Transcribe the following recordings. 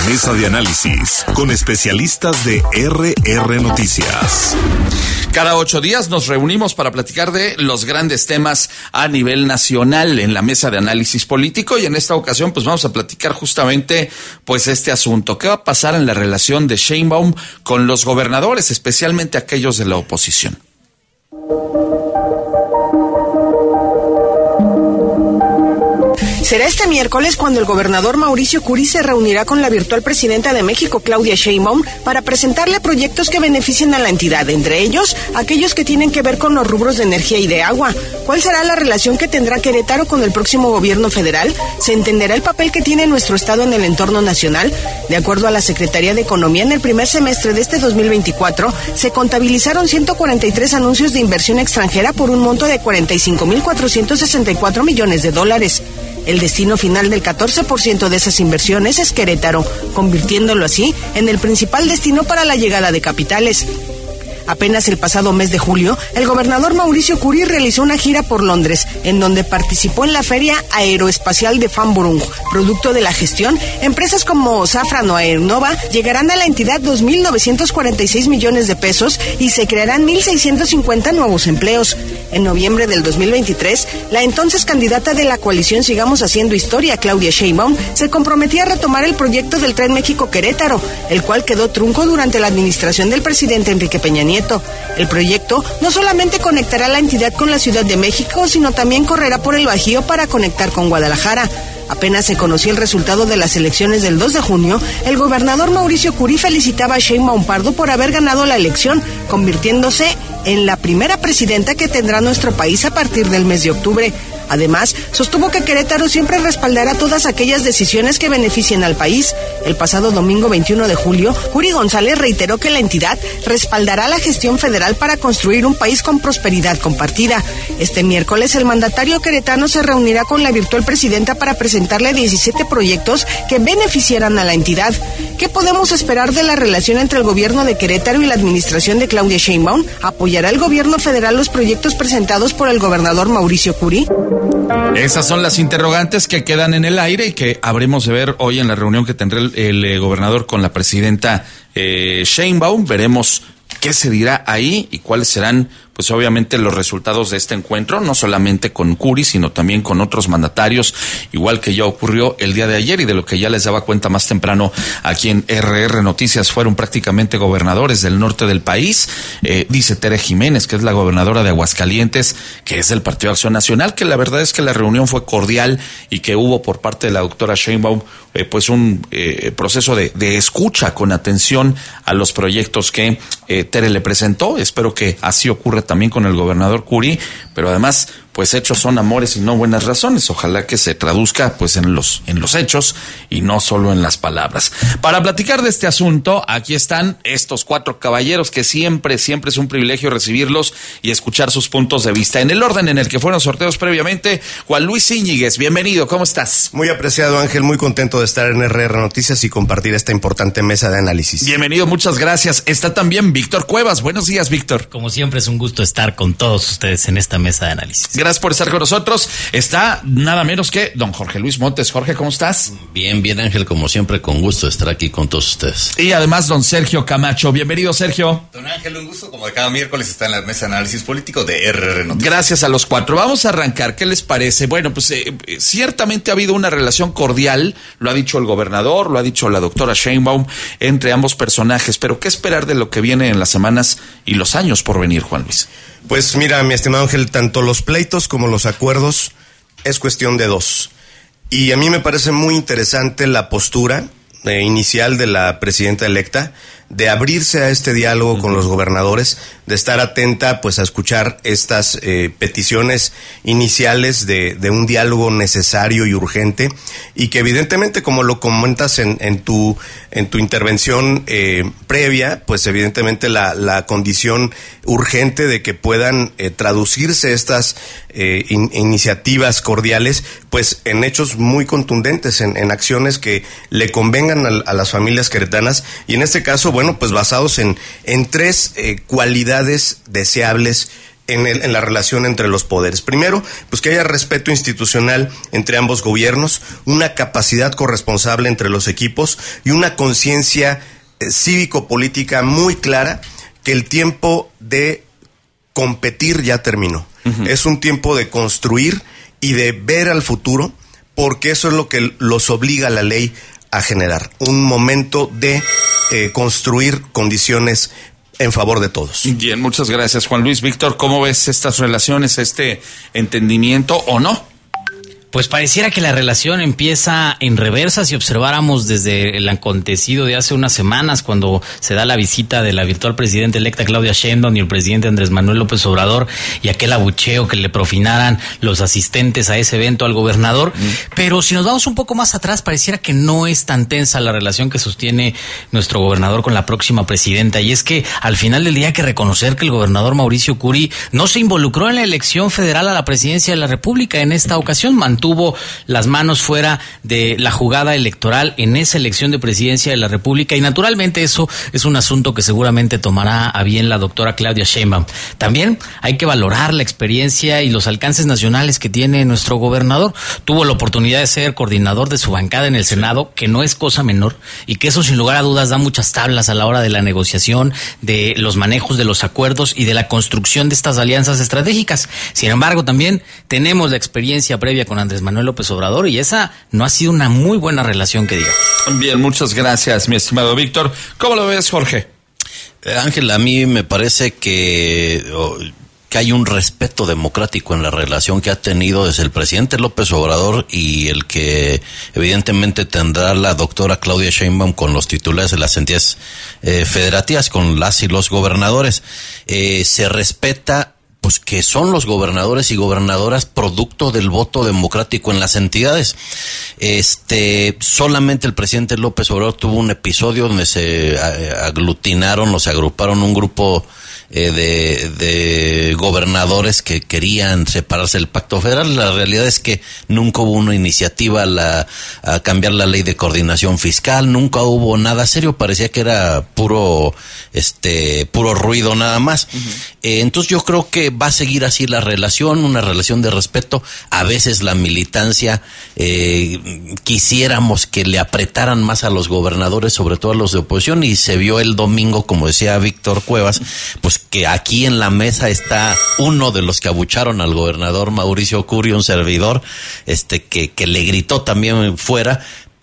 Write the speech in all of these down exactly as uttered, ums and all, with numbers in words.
Mesa de análisis con especialistas de R R Noticias. Cada ocho días nos reunimos para platicar de los grandes temas a nivel nacional en la mesa de análisis político, y en esta ocasión pues vamos a platicar justamente pues este asunto. ¿Qué va a pasar en la relación de Sheinbaum con los gobernadores, especialmente aquellos de la oposición? Será este miércoles cuando el gobernador Mauricio Curi se reunirá con la virtual presidenta de México, Claudia Sheinbaum, para presentarle proyectos que beneficien a la entidad, entre ellos aquellos que tienen que ver con los rubros de energía y de agua. ¿Cuál será la relación que tendrá Querétaro con el próximo gobierno federal? ¿Se entenderá el papel que tiene nuestro estado en el entorno nacional? De acuerdo a la Secretaría de Economía, en el primer semestre de este dos mil veinticuatro se contabilizaron ciento cuarenta y tres anuncios de inversión extranjera por un monto de cuarenta y cinco mil cuatrocientos sesenta y cuatro millones de dólares. El destino final del catorce por ciento de esas inversiones es Querétaro, convirtiéndolo así en el principal destino para la llegada de capitales. Apenas el pasado mes de julio, el gobernador Mauricio Curi realizó una gira por Londres, en donde participó en la Feria Aeroespacial de Farnborough. Producto de la gestión, empresas como Safran o Aernova llegarán a la entidad dos mil novecientos cuarenta y seis millones de pesos y se crearán mil seiscientos cincuenta nuevos empleos. En noviembre del dos mil veintitrés, la entonces candidata de la coalición Sigamos Haciendo Historia, Claudia Sheinbaum, se comprometía a retomar el proyecto del Tren México-Querétaro, el cual quedó trunco durante la administración del presidente Enrique Peña Nieto. El proyecto no solamente conectará la entidad con la Ciudad de México, sino también correrá por el Bajío para conectar con Guadalajara. Apenas se conoció el resultado de las elecciones del dos de junio, el gobernador Mauricio Curi felicitaba a Sheinbaum Pardo por haber ganado la elección, convirtiéndose en la primera presidenta que tendrá nuestro país a partir del mes de octubre. Además, sostuvo que Querétaro siempre respaldará todas aquellas decisiones que beneficien al país. El pasado domingo veintiuno de julio, Curi González reiteró que la entidad respaldará la gestión federal para construir un país con prosperidad compartida. Este miércoles, el mandatario queretano se reunirá con la virtual presidenta para presentarle diecisiete proyectos que beneficiarán a la entidad. ¿Qué podemos esperar de la relación entre el gobierno de Querétaro y la administración de Claudia Sheinbaum? ¿Apoyará el gobierno federal los proyectos presentados por el gobernador Mauricio Curi? Esas son las interrogantes que quedan en el aire y que habremos de ver hoy en la reunión que tendrá el, el eh, gobernador con la presidenta eh, Sheinbaum. Veremos qué se dirá ahí y cuáles serán, pues obviamente, los resultados de este encuentro, no solamente con Curi, sino también con otros mandatarios, igual que ya ocurrió el día de ayer y de lo que ya les daba cuenta más temprano aquí en R R Noticias. Fueron prácticamente gobernadores del norte del país. Eh, dice Tere Jiménez, que es la gobernadora de Aguascalientes, que es del Partido Acción Nacional, que la verdad es que la reunión fue cordial y que hubo por parte de la doctora Sheinbaum eh, pues un eh, proceso de, de escucha con atención a los proyectos que eh, Tere le presentó. Espero que así ocurra también con el gobernador Curi, pero además pues hechos son amores y no buenas razones. Ojalá que se traduzca pues en los en los hechos y no solo en las palabras. Para platicar de este asunto, aquí están estos cuatro caballeros que siempre, siempre es un privilegio recibirlos y escuchar sus puntos de vista. En el orden en el que fueron sorteos previamente, Juan Luis Íñiguez, bienvenido, ¿cómo estás? Muy apreciado, Ángel, muy contento de estar en R R Noticias y compartir esta importante mesa de análisis. Bienvenido, muchas gracias. Está también Víctor Cuevas. Buenos días, Víctor. Como siempre es un gusto estar con todos ustedes en esta mesa de análisis. Gracias por estar con nosotros. Está nada menos que don Jorge Luis Montes. Jorge, ¿cómo estás? Bien, bien, Ángel, como siempre, con gusto de estar aquí con todos ustedes. Y además don Sergio Camacho. Bienvenido, Sergio. Don Ángel, un gusto, como cada miércoles está en la mesa de análisis político de R R Noticias. Gracias a los cuatro. Vamos a arrancar. ¿Qué les parece? Bueno, pues eh, ciertamente ha habido una relación cordial, lo ha dicho el gobernador, lo ha dicho la doctora Sheinbaum, entre ambos personajes, pero ¿qué esperar de lo que viene en las semanas y los años por venir, Juan Luis? Pues mira, mi estimado Ángel, tanto los pleitos como los acuerdos es cuestión de dos. Y a mí me parece muy interesante la postura eh, inicial de la presidenta electa de abrirse a este diálogo uh-huh. con los gobernadores, de estar atenta pues a escuchar estas eh, peticiones iniciales de, de un diálogo necesario y urgente, y que evidentemente, como lo comentas en, en tu en tu intervención eh, previa, pues evidentemente la, la condición urgente de que puedan eh, traducirse estas eh, in, iniciativas cordiales pues en hechos muy contundentes, en, en acciones que le convengan a, a las familias queretanas, y en este caso, bueno, pues basados en, en tres eh, cualidades deseables en, el, en la relación entre los poderes. Primero, pues que haya respeto institucional entre ambos gobiernos, una capacidad corresponsable entre los equipos y una conciencia eh, cívico-política muy clara que el tiempo de competir ya terminó. Uh-huh. Es un tiempo de construir y de ver al futuro, porque eso es lo que los obliga la ley a generar, un momento de eh, construir condiciones en favor de todos. Bien, muchas gracias, Juan Luis. Víctor, ¿cómo ves estas relaciones, este entendimiento o no? Pues pareciera que la relación empieza en reversa si observáramos desde el acontecido de hace unas semanas, cuando se da la visita de la virtual presidenta electa Claudia Sheinbaum y el presidente Andrés Manuel López Obrador, y aquel abucheo que le profinaran los asistentes a ese evento al gobernador. Mm. Pero si nos vamos un poco más atrás, pareciera que no es tan tensa la relación que sostiene nuestro gobernador con la próxima presidenta, y es que al final del día hay que reconocer que el gobernador Mauricio Curi no se involucró en la elección federal a la presidencia de la República. En esta ocasión mantuvo tuvo las manos fuera de la jugada electoral en esa elección de presidencia de la República, y naturalmente eso es un asunto que seguramente tomará a bien la doctora Claudia Sheinbaum. También hay que valorar la experiencia y los alcances nacionales que tiene nuestro gobernador. Tuvo la oportunidad de ser coordinador de su bancada en el Senado, que no es cosa menor, y que eso sin lugar a dudas da muchas tablas a la hora de la negociación, de los manejos de los acuerdos y de la construcción de estas alianzas estratégicas. Sin embargo, también tenemos la experiencia previa con Andrés Manuel López Obrador, y esa no ha sido una muy buena relación, que digamos. Bien, muchas gracias, mi estimado Víctor. ¿Cómo lo ves, Jorge? Eh, Ángel, a mí me parece que, oh, que hay un respeto democrático en la relación que ha tenido desde el presidente López Obrador y el que evidentemente tendrá la doctora Claudia Sheinbaum con los titulares de las entidades eh, federativas, con las y los gobernadores. Eh, se respeta pues que son los gobernadores y gobernadoras producto del voto democrático en las entidades. Este, solamente el presidente López Obrador tuvo un episodio donde se aglutinaron o se agruparon un grupo eh, de, de gobernadores que querían separarse del pacto federal. La realidad es que nunca hubo una iniciativa a, la, a cambiar la ley de coordinación fiscal, nunca hubo nada serio, parecía que era puro, este, puro ruido nada más. Uh-huh. Eh, entonces yo creo que va a seguir así la relación, una relación de respeto. A veces la militancia eh, quisiéramos que le apretaran más a los gobernadores, sobre todo a los de oposición, y se vio el domingo, como decía Víctor Cuevas, pues que aquí en la mesa está uno de los que abucharon al gobernador Mauricio Curi, un servidor, este que, que le gritó también fuera,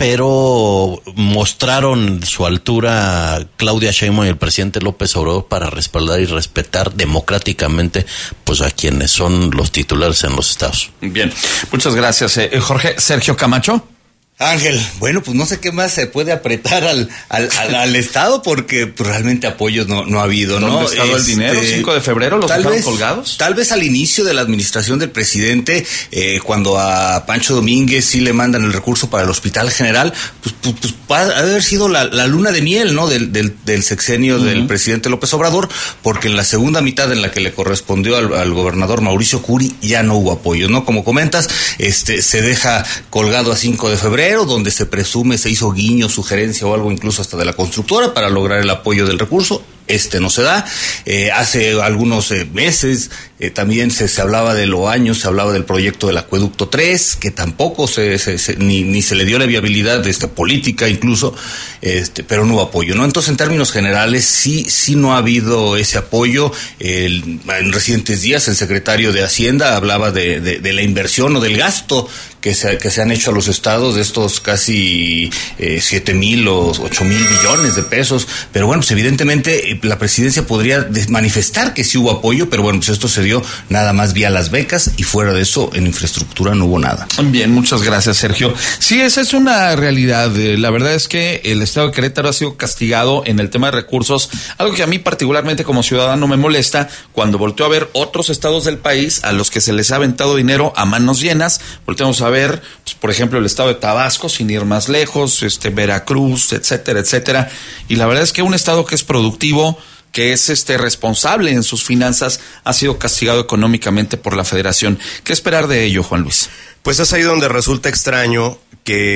pero mostraron su altura Claudia Sheinbaum y el presidente López Obrador para respaldar y respetar democráticamente pues a quienes son los titulares en los estados. Bien, muchas gracias, eh, Jorge. Sergio Camacho. Ángel, bueno, pues no sé qué más se puede apretar al al, al, al Estado, porque pues, realmente apoyos no, no ha habido, ¿no? ¿Dónde ha estado este, el dinero? ¿cinco de febrero los dejaron colgados? Tal vez al inicio de la administración del presidente, eh, cuando a Pancho Domínguez sí le mandan el recurso para el Hospital General, pues, pues, pues ha de haber sido la, la luna de miel, ¿no? Del, del, del sexenio uh-huh. del presidente López Obrador, porque en la segunda mitad en la que le correspondió al, al gobernador Mauricio Curi ya no hubo apoyo, ¿no? Como comentas, este se deja colgado a cinco de febrero, donde se presume se hizo guiño, sugerencia o algo incluso hasta de la constructora para lograr el apoyo del recurso. Este no se da. Eh, hace algunos eh, meses eh, también se, se hablaba de Loaño, se hablaba del proyecto del Acueducto tres, que tampoco se, se, se ni, ni se le dio la viabilidad de esta política incluso, este, pero no hubo apoyo, ¿no? Entonces, en términos generales, sí, sí no ha habido ese apoyo. El, en recientes días, el secretario de Hacienda hablaba de, de, de la inversión o del gasto que se, que se han hecho a los estados, de estos casi eh, siete mil o ocho mil billones de pesos, pero bueno, pues evidentemente la presidencia podría manifestar que sí hubo apoyo, pero bueno, pues esto se dio nada más vía las becas, y fuera de eso en infraestructura no hubo nada. Bien, muchas gracias, Sergio. Sí, esa es una realidad. La verdad es que el estado de Querétaro ha sido castigado en el tema de recursos, algo que a mí particularmente como ciudadano me molesta cuando volteo a ver otros estados del país a los que se les ha aventado dinero a manos llenas. Volteamos a ver, pues, por ejemplo, el estado de Tabasco, sin ir más lejos, este Veracruz, etcétera, etcétera. Y la verdad es que un estado que es productivo, que es este responsable en sus finanzas, ha sido castigado económicamente por la Federación. ¿Qué esperar de ello, Juan Luis? Pues es ahí donde resulta extraño que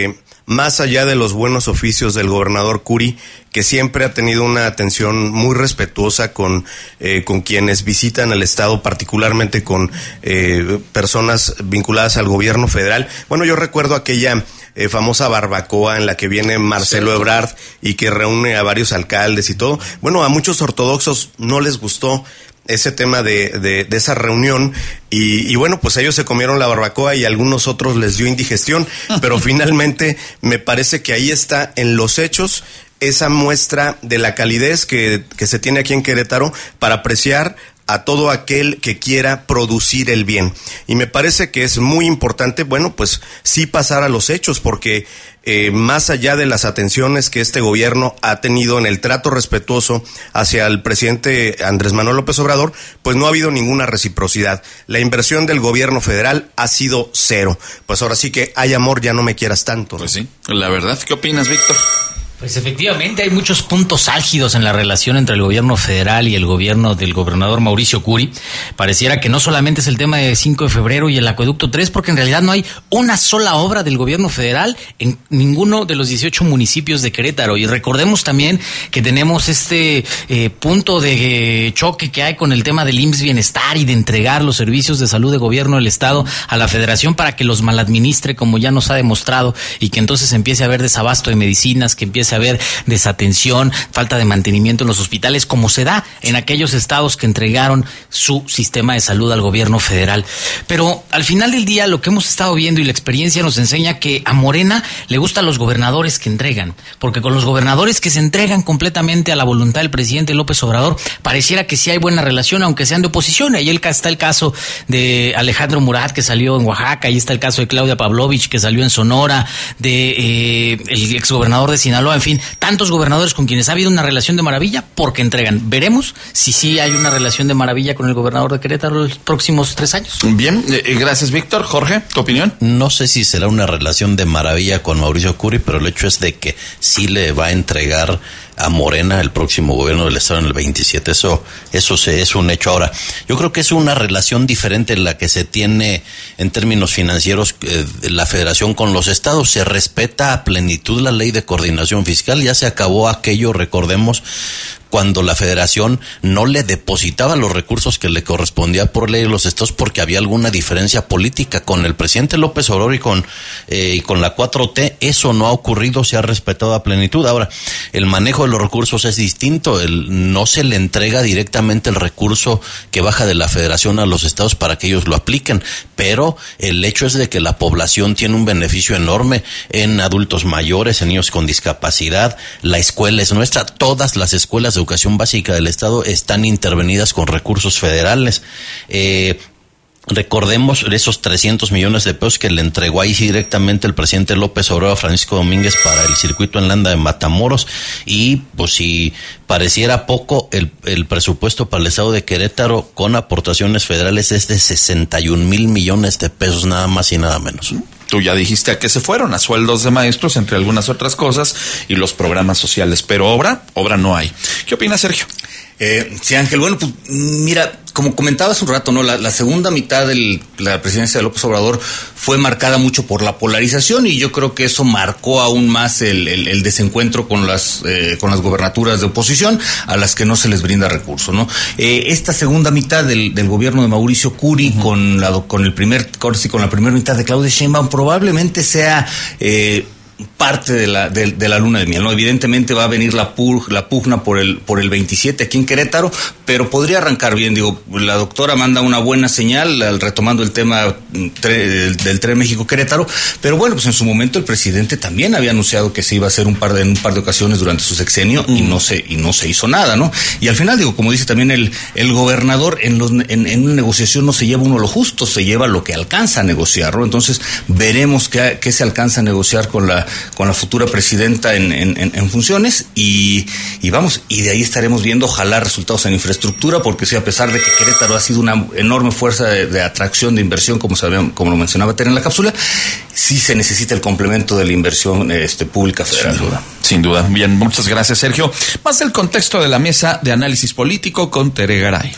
más allá de los buenos oficios del gobernador Curi, que siempre ha tenido una atención muy respetuosa con, eh, con quienes visitan el estado, particularmente con eh, personas vinculadas al gobierno federal. Bueno, yo recuerdo aquella eh, famosa barbacoa en la que viene Marcelo Ebrard y que reúne a varios alcaldes y todo. Bueno, a muchos ortodoxos no les gustó ese tema de, de, de esa reunión y, y bueno, pues ellos se comieron la barbacoa y a algunos otros les dio indigestión, pero finalmente me parece que ahí está en los hechos esa muestra de la calidez que, que se tiene aquí en Querétaro para apreciar a todo aquel que quiera producir el bien. Y me parece que es muy importante, bueno, pues sí pasar a los hechos, porque eh, más allá de las atenciones que este gobierno ha tenido en el trato respetuoso hacia el presidente Andrés Manuel López Obrador, pues no ha habido ninguna reciprocidad. La inversión del gobierno federal ha sido cero. Pues ahora sí que hay amor, ya no me quieras tanto. Pues sí, la verdad. ¿Qué opinas, Víctor? Pues efectivamente hay muchos puntos álgidos en la relación entre el gobierno federal y el gobierno del gobernador Mauricio Curi. Pareciera que no solamente es el tema de cinco de febrero y el acueducto tres, porque en realidad no hay una sola obra del gobierno federal en ninguno de los dieciocho municipios de Querétaro. Y recordemos también que tenemos este eh, punto de choque que hay con el tema del I M S S Bienestar y de entregar los servicios de salud de gobierno del Estado a la Federación para que los maladministre, como ya nos ha demostrado, y que entonces empiece a haber desabasto de medicinas, que empiece a haber desatención, falta de mantenimiento en los hospitales, como se da en aquellos estados que entregaron su sistema de salud al gobierno federal. Pero al final del día lo que hemos estado viendo y la experiencia nos enseña que a Morena le gustan los gobernadores que entregan, porque con los gobernadores que se entregan completamente a la voluntad del presidente López Obrador, pareciera que sí hay buena relación, aunque sean de oposición. Ahí está el caso de Alejandro Murat, que salió en Oaxaca, ahí está el caso de Claudia Pavlovich, que salió en Sonora, de eh, el exgobernador de Sinaloa. En fin, tantos gobernadores con quienes ha habido una relación de maravilla porque entregan. Veremos si sí hay una relación de maravilla con el gobernador de Querétaro los próximos tres años. Bien, eh, gracias, Víctor. Jorge, ¿tu opinión? No sé si será una relación de maravilla con Mauricio Curi, pero el hecho es de que sí le va a entregar a Morena el próximo gobierno del Estado en el veintisiete. Eso, eso se, es un hecho. Ahora, yo creo que es una relación diferente en la que se tiene en términos financieros eh, la Federación con los estados. Se respeta a plenitud la ley de coordinación fiscal. Ya se acabó aquello, recordemos, cuando la Federación no le depositaba los recursos que le correspondía por ley a los estados porque había alguna diferencia política con el presidente López Obrador y con eh, y con la cuatro T. Eso no ha ocurrido, se ha respetado a plenitud. Ahora, el manejo de los recursos es distinto. El, no se le entrega directamente el recurso que baja de la Federación a los estados para que ellos lo apliquen, pero el hecho es de que la población tiene un beneficio enorme en adultos mayores, en niños con discapacidad. La escuela es nuestra, todas las escuelas de educación básica del Estado están intervenidas con recursos federales. Eh, Recordemos esos trescientos millones de pesos que le entregó ahí directamente el presidente López Obrador a Francisco Domínguez para el circuito en Landa de Matamoros, y pues si pareciera poco, el, el presupuesto para el estado de Querétaro con aportaciones federales es de sesenta y un mil millones de pesos, nada más y nada menos. Tú ya dijiste a qué se fueron, a sueldos de maestros, entre algunas otras cosas, y los programas sociales, pero obra, obra no hay. ¿Qué opinas, Sergio? Eh, sí, Ángel, bueno, pues mira, como comentaba hace un rato, ¿no? La, la segunda mitad de la presidencia de López Obrador fue marcada mucho por la polarización, y yo creo que eso marcó aún más el, el, el desencuentro con las eh, con las gobernaturas de oposición a las que no se les brinda recurso, ¿no? Eh, esta segunda mitad del, del gobierno de Mauricio Curi, uh-huh, con la con el primer con la primera mitad de Claudia Sheinbaum, probablemente sea eh, parte de la de, de la luna de miel, ¿no? Evidentemente va a venir la pug, la pugna por el por el veintisiete aquí en Querétaro, pero podría arrancar bien. Digo, la doctora manda una buena señal al retomando el tema tre, del Tren México-Querétaro, pero bueno, pues en su momento el presidente también había anunciado que se iba a hacer un par de en un par de ocasiones durante su sexenio, mm. y no se y no se hizo nada, ¿no? Y al final, digo, como dice también el el gobernador, en los en, en una negociación no se lleva uno lo justo, se lleva lo que alcanza a negociar, ¿no? Entonces veremos qué, qué se alcanza a negociar con la con la futura presidenta en, en, en funciones, y, y vamos, y de ahí estaremos viendo, ojalá, resultados en infraestructura, porque sí, a pesar de que Querétaro ha sido una enorme fuerza de, de atracción de inversión, como sabíamos, como lo mencionaba Tere en la cápsula, sí se necesita el complemento de la inversión este, pública federal. Sin duda, sin duda. Bien, muchas gracias, Sergio. Más el contexto de la mesa de análisis político con Tere Garay.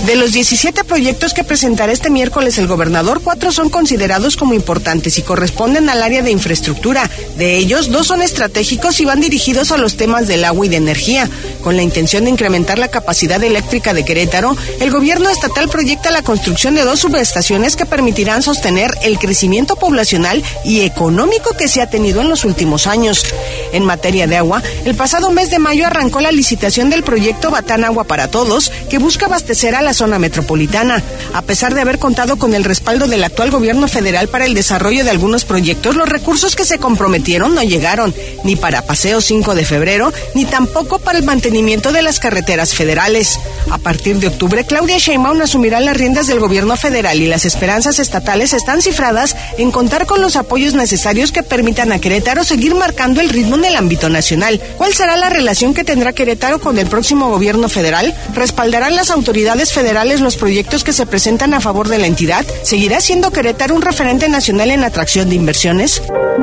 De los diecisiete proyectos que presentará este miércoles el gobernador, cuatro son considerados como importantes y corresponden al área de infraestructura. De ellos, dos son estratégicos y van dirigidos a los temas del agua y de energía. Con la intención de incrementar la capacidad eléctrica de Querétaro, el gobierno estatal proyecta la construcción de dos subestaciones que permitirán sostener el crecimiento poblacional y económico que se ha tenido en los últimos años. En materia de agua, el pasado mes de mayo arrancó la licitación del proyecto Batán Agua para Todos, que busca abastecer a la zona metropolitana. A pesar de haber contado con el respaldo del actual gobierno federal para el desarrollo de algunos proyectos, los recursos que se comprometieron no llegaron, ni para Paseo cinco de febrero, ni tampoco para el mantenimiento de las carreteras federales. A partir de octubre, Claudia Sheinbaum asumirá las riendas del gobierno federal y las esperanzas estatales están cifradas en contar con los apoyos necesarios que permitan a Querétaro seguir marcando el ritmo en el ámbito nacional. ¿Cuál será la relación que tendrá Querétaro con el próximo gobierno federal? ¿Respaldarán las autoridades federales los proyectos que se presentan a favor de la entidad? ¿Seguirá siendo Querétaro un referente nacional en atracción de inversiones?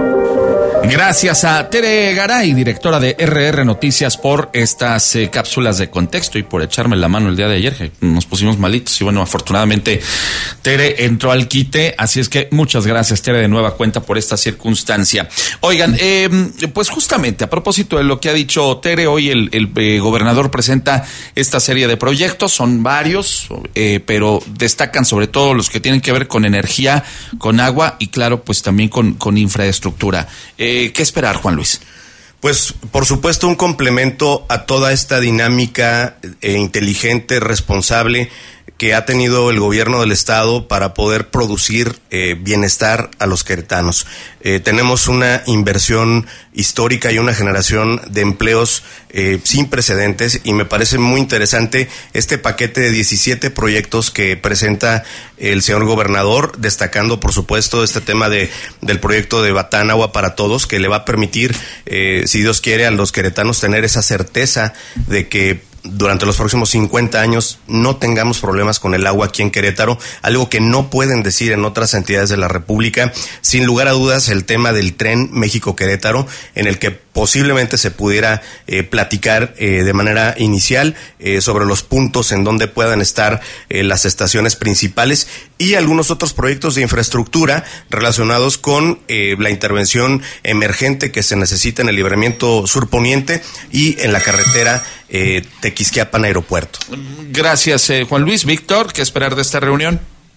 Gracias a Tere Garay, directora de R R Noticias, por estas eh, cápsulas de contexto y por echarme la mano el día de ayer, que nos pusimos malitos y bueno, afortunadamente Tere entró al quite, así es que muchas gracias, Tere, de nueva cuenta por esta circunstancia. Oigan, eh, pues justamente a propósito de lo que ha dicho Tere, hoy el, el eh, gobernador presenta esta serie de proyectos, son varios, eh, pero destacan sobre todo los que tienen que ver con energía, con agua y claro, pues también con, con infraestructura. Eh, ¿Qué esperar, Juan Luis? Pues, por supuesto, un complemento a toda esta dinámica eh, inteligente, responsable que ha tenido el gobierno del estado para poder producir eh, bienestar a los queretanos. Eh, tenemos una inversión histórica y una generación de empleos eh, sin precedentes y me parece muy interesante este paquete de diecisiete proyectos que presenta el señor gobernador, destacando por supuesto este tema de del proyecto de Batán Agua para Todos, que le va a permitir, eh, si Dios quiere, a los queretanos tener esa certeza de que durante los próximos cincuenta años no tengamos problemas con el agua aquí en Querétaro, algo que no pueden decir en otras entidades de la República. Sin lugar a dudas, el tema del tren México-Querétaro, en el que posiblemente se pudiera eh, platicar eh, de manera inicial eh, sobre los puntos en donde puedan estar eh, las estaciones principales y algunos otros proyectos de infraestructura relacionados con eh, la intervención emergente que se necesita en el libramiento surponiente y en la carretera eh, Tequisquiapan-Aeropuerto. Gracias, eh, Juan Luis. Víctor, ¿qué esperar de esta reunión?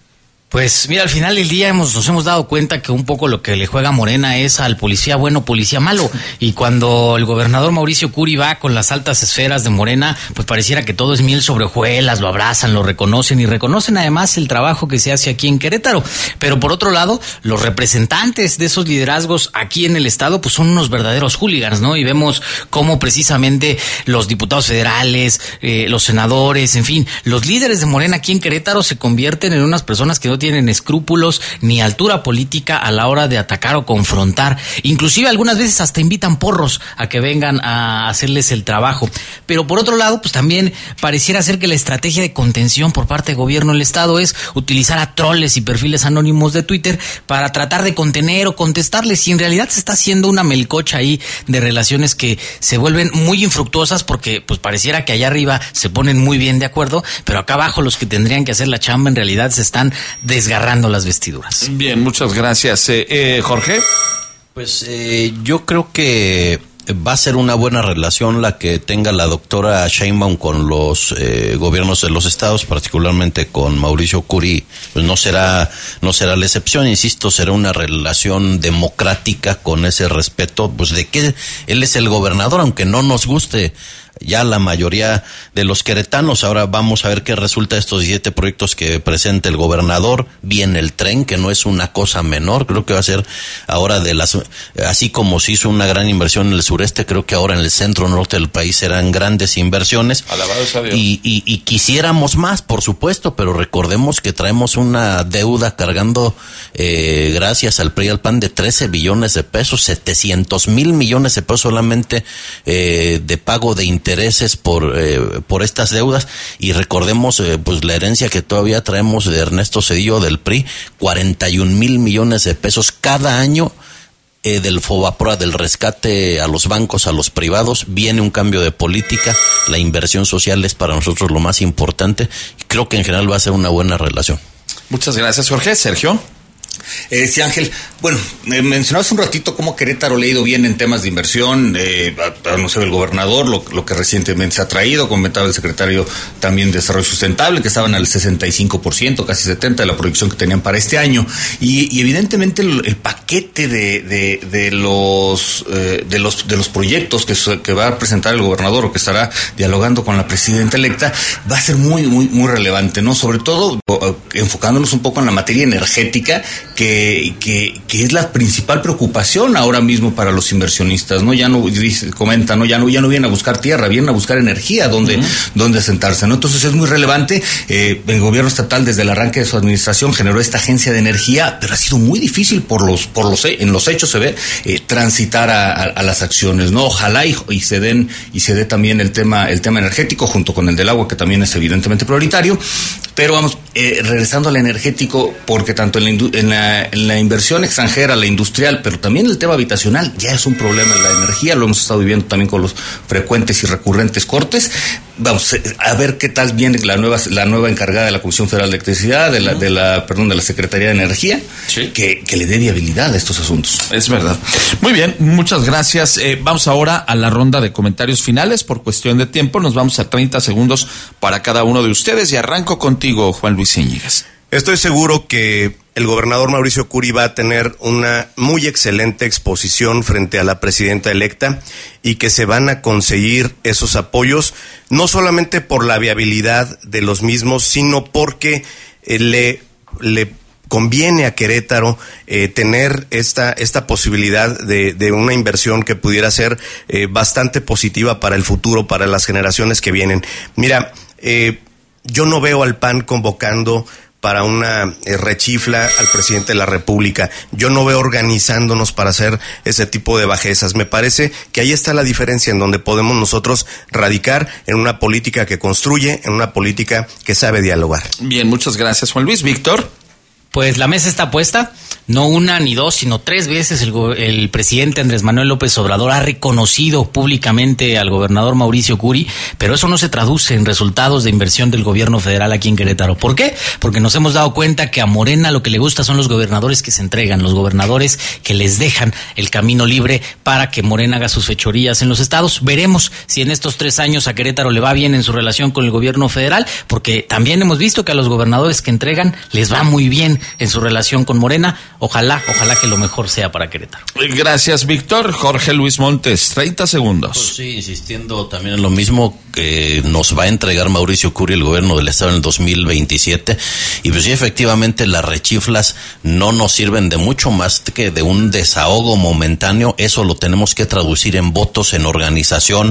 Pues mira, al final del día hemos, nos hemos dado cuenta que un poco lo que le juega Morena es al policía bueno, policía malo. Y cuando el gobernador Mauricio Curi va con las altas esferas de Morena, pues pareciera que todo es miel sobre hojuelas, lo abrazan, lo reconocen y reconocen además el trabajo que se hace aquí en Querétaro. Pero por otro lado, los representantes de esos liderazgos aquí en el estado, pues son unos verdaderos hooligans, ¿no? Y vemos cómo precisamente los diputados federales, eh, los senadores, en fin, los líderes de Morena aquí en Querétaro se convierten en unas personas que no tienen escrúpulos ni altura política a la hora de atacar o confrontar. Inclusive algunas veces hasta invitan porros a que vengan a hacerles el trabajo. Pero por otro lado, pues también pareciera ser que la estrategia de contención por parte del gobierno del estado es utilizar a troles y perfiles anónimos de Twitter para tratar de contener o contestarles, y en realidad se está haciendo una melcocha ahí de relaciones que se vuelven muy infructuosas porque pues pareciera que allá arriba se ponen muy bien de acuerdo, pero acá abajo los que tendrían que hacer la chamba en realidad se están desgarrando las vestiduras. Bien, muchas gracias. Eh, eh, Jorge. Pues eh, yo creo que va a ser una buena relación la que tenga la doctora Sheinbaum con los eh, gobiernos de los estados, particularmente con Mauricio Curi. Pues no será no será la excepción, insisto, será una relación democrática con ese respeto, pues de que él es el gobernador, aunque no nos guste ya la mayoría de los queretanos. Ahora vamos a ver qué resulta de estos siete proyectos que presenta el gobernador. Viene el tren, que no es una cosa menor, creo que va a ser ahora de las, así como se hizo una gran inversión en el sureste, creo que ahora en el centro norte del país serán grandes inversiones. Alabados a Dios. Y, y, y quisiéramos más, por supuesto, pero recordemos que traemos una deuda cargando, eh, gracias al P R I y al P A N, de trece billones de pesos, setecientos mil millones de pesos solamente eh, de pago de intereses intereses por eh, por estas deudas, y recordemos eh, pues la herencia que todavía traemos de Ernesto Zedillo del P R I, cuarenta y un mil millones de pesos cada año eh, del Fobaproa, del rescate a los bancos, a los privados, viene un cambio de política, la inversión social es para nosotros lo más importante, y creo que en general va a ser una buena relación. Muchas gracias, Jorge. Sergio. Eh, sí, Ángel, bueno, eh, mencionabas un ratito cómo Querétaro le ha ido bien en temas de inversión, eh, a, a, no sé, el gobernador, lo, lo que recientemente se ha traído, comentaba el secretario también de Desarrollo Sustentable, que estaban al sesenta y cinco por ciento, casi setenta por ciento de la proyección que tenían para este año, y, y evidentemente el, el paquete de, de, de los eh, de los de los proyectos que, que va a presentar el gobernador o que estará dialogando con la presidenta electa va a ser muy, muy, muy relevante, ¿no? Sobre todo enfocándonos un poco en la materia energética, que, que, que es la principal preocupación ahora mismo para los inversionistas, ¿no? Ya no, dice, comenta, ¿no? Ya no, ya no vienen a buscar tierra, vienen a buscar energía donde, uh-huh. donde asentarse, ¿no? Entonces es muy relevante. Eh, el gobierno estatal desde el arranque de su administración generó esta agencia de energía, pero ha sido muy difícil por los, por los, en los hechos se ve, eh, transitar a, a, a las acciones, ¿no? Ojalá y, y se den, y se dé también el tema, el tema energético junto con el del agua, que también es evidentemente prioritario. Pero vamos, eh, regresando al energético, porque tanto en la, indu- en, la, en la inversión extranjera, la industrial, pero también el tema habitacional, ya es un problema en la energía, lo hemos estado viviendo también con los frecuentes y recurrentes cortes. Vamos a ver qué tal viene la nueva la nueva encargada de la Comisión Federal de Electricidad, de la, de la perdón, de la Secretaría de Energía, sí. que, que le dé viabilidad a estos asuntos. Es verdad. Muy bien, muchas gracias. Eh, vamos ahora a la ronda de comentarios finales. Por cuestión de tiempo, nos vamos a treinta segundos para cada uno de ustedes y arranco contigo, Juan Luis Íñiguez. Estoy seguro que el gobernador Mauricio Curi va a tener una muy excelente exposición frente a la presidenta electa y que se van a conseguir esos apoyos, no solamente por la viabilidad de los mismos, sino porque eh, le, le conviene a Querétaro eh, tener esta, esta posibilidad de, de una inversión que pudiera ser eh, bastante positiva para el futuro, para las generaciones que vienen. Mira, eh, yo no veo al P A N convocando para una eh, rechifla al presidente de la República. Yo no veo organizándonos para hacer ese tipo de bajezas. Me parece que ahí está la diferencia en donde podemos nosotros radicar en una política que construye, en una política que sabe dialogar. Bien, muchas gracias, Juan Luis. Víctor. Pues la mesa está puesta, no una ni dos, sino tres veces el, el presidente Andrés Manuel López Obrador ha reconocido públicamente al gobernador Mauricio Curi, pero eso no se traduce en resultados de inversión del gobierno federal aquí en Querétaro. ¿Por qué? Porque nos hemos dado cuenta que a Morena lo que le gusta son los gobernadores que se entregan, los gobernadores que les dejan el camino libre para que Morena haga sus fechorías en los estados. Veremos si en estos tres años a Querétaro le va bien en su relación con el gobierno federal, porque también hemos visto que a los gobernadores que entregan les va muy bien en su relación con Morena. Ojalá, ojalá que lo mejor sea para Querétaro. Gracias, Víctor. Jorge Luis Montes, treinta segundos. Pues sí, insistiendo también en lo mismo que nos va a entregar Mauricio Curi, el gobierno del estado, en el dos mil veintisiete. Y pues sí, efectivamente, las rechiflas no nos sirven de mucho más que de un desahogo momentáneo. Eso lo tenemos que traducir en votos, en organización,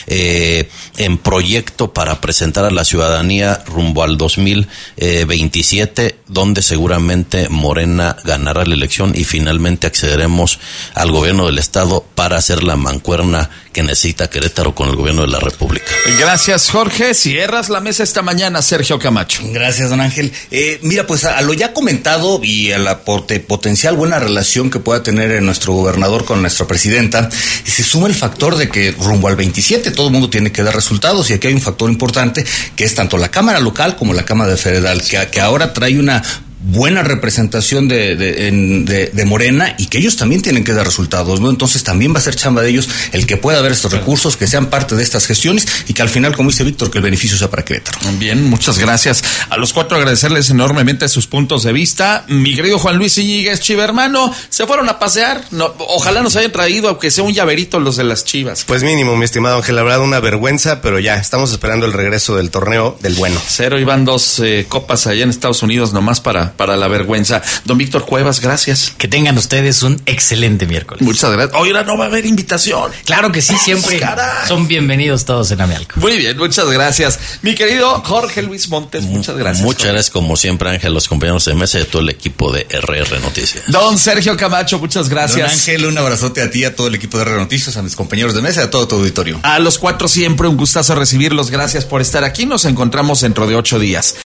eh, en proyecto para presentar a la ciudadanía rumbo al dos mil veintisiete, donde seguramente Morena ganará la elección y finalmente accederemos al gobierno del estado para hacer la mancuerna que necesita Querétaro con el gobierno de la República. Gracias, Jorge. Cierras la mesa esta mañana, Sergio Camacho. Gracias, don Ángel. Eh, mira, pues a, a lo ya comentado y a la pot- potencial buena relación que pueda tener nuestro gobernador con nuestra presidenta, se suma el factor de que rumbo al veintisiete todo el mundo tiene que dar resultados, y aquí hay un factor importante que es tanto la Cámara local como la Cámara federal, que, que ahora trae una buena representación de, de, en, de, de Morena, y que ellos también tienen que dar resultados, ¿no? Entonces también va a ser chamba de ellos el que pueda haber estos recursos, que sean parte de estas gestiones, y que al final, como dice Víctor, que el beneficio sea para Querétaro. Bien, muchas gracias. A los cuatro agradecerles enormemente sus puntos de vista. Mi querido Juan Luis Íñiguez, Chiva hermano, ¿se fueron a pasear? No, ojalá nos hayan traído, aunque sea un llaverito, los de las Chivas. Pues mínimo, mi estimado Ángel, la verdad una vergüenza, pero ya, estamos esperando el regreso del torneo del bueno. Cero, iban dos eh, copas allá en Estados Unidos nomás para para la vergüenza. Don Víctor Cuevas, gracias. Que tengan ustedes un excelente miércoles. Muchas gracias. Hoy no va a haber invitación. Claro que sí, siempre. Caray. Son bienvenidos todos en Amialco. Muy bien, muchas gracias. Mi querido Jorge Luis Montes, muchas gracias. Muchas Jorge. gracias, como siempre, Ángel, los compañeros de mesa y todo el equipo de R R Noticias. Don Sergio Camacho, muchas gracias. Don Ángel, un abrazote a ti, a todo el equipo de R R Noticias, a mis compañeros de mesa y a todo tu auditorio. A los cuatro siempre un gustazo recibirlos. Gracias por estar aquí. Nos encontramos dentro de ocho días.